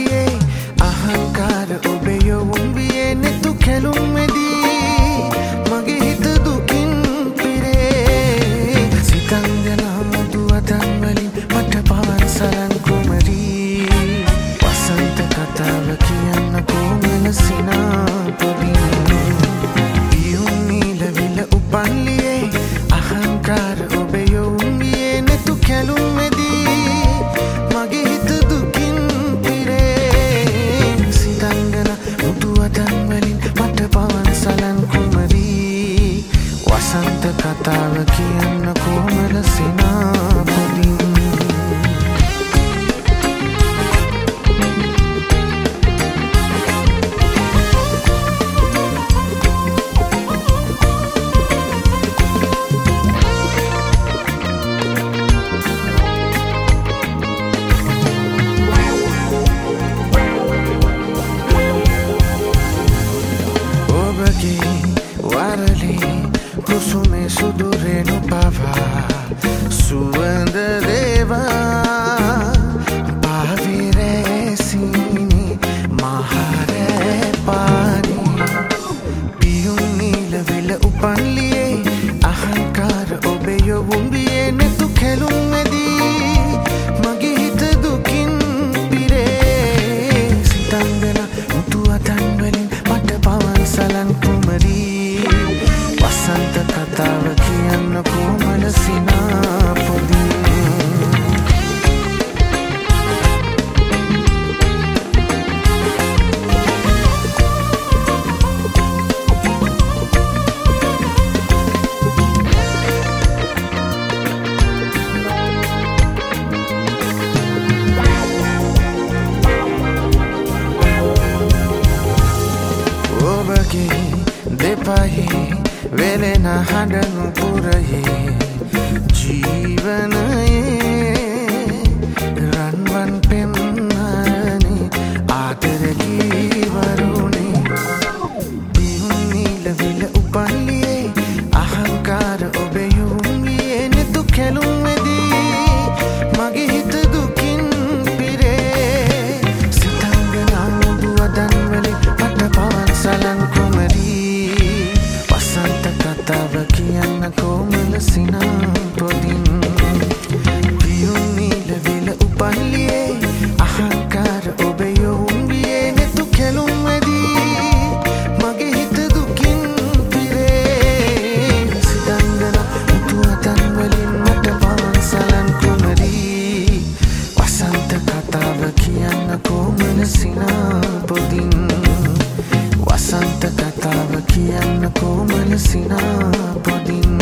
උපන්ලියේ අහංකාර ඔබේ යොවුන් වියේ නෙතු කැලුම් මෙදී මගේ හිත දුකින් පිරේ සිතන්දනා මුදු අතන් වලින් මට පවන් සලන් කුමරී වසන්ත කතාව කියන්න කොමල සිනා පොඩින් පියුම් නීලවිල උපන්ලියේ අහංකාර ඔබේ යොවුන් වියේ නෙතු කැලුම් මෙදී මගේ හිත දුකින් පිරේ සිතන්දනා මුදු අතන් වලින් මට පවන් සලන් කුමරී වසන්ත කතාව කියන්න කොමල සිනා පොඩින් वारली कुसुमे सुदूरेनु पावा सुवंद देवा पाविरे सीनी महारे पानी पियुं नीलविल उpanliye अहंकार ओबे यොවුන් වියේ නෙතු කැලුම් මෙදී මගේ හිත දුකින් පිරේ සිතන්දනා මුතු අතන් වලින් මට පවන් සලන් කුමරී වසන්ත කතාව කියන්න කොමල සිනා පොදින් ඔබගේ දෙපහේ වෙලෙන හඬනු පුරයේ ජීවනයේ රන්වන් පෙන්නරනේ ආදරකී වරුනේ පියුම් නීලවිල උපන්ලියේ අහංකාර ඔබේ යොවුන් වියේ නෙතු කැලුම් මෙදී මගේ හිත දුකින් පිරේ සිතන්දනා මුදු අදන් වලින් මට පවන් සලන් කුමරී වසන්ත කතාව කියන්න කොමල සිනා පොදින් පියුම් නීලවිල උපන්ලියේ අහංකාර ඔබේ යොවුන් වියේ නෙතු කැලුම් මෙදී මගේ හිත දුකින් පිරේ සිතන්දනා මුතු අතන් වලින් මට පවන් සලන් කුමරී වසන්ත කතාව කියන්න කොමල සිනා පොදින් වසන්ත කතාව කියන්න කොමල සිනා පොදින්